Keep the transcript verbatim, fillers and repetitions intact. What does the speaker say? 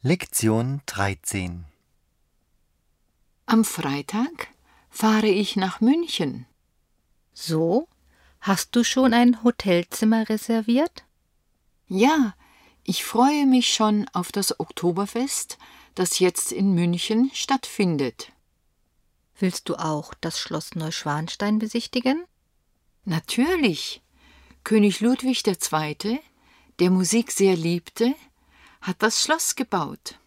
Lektion dreizehn. Am Freitag fahre ich nach München. So? Hast du schon ein Hotelzimmer reserviert? Ja, ich freue mich schon auf das Oktoberfest, das jetzt in München stattfindet. Willst du auch das Schloss Neuschwanstein besichtigen? Natürlich. König Ludwig der Zweite., der Musik sehr liebte, hat das Schloss gebaut.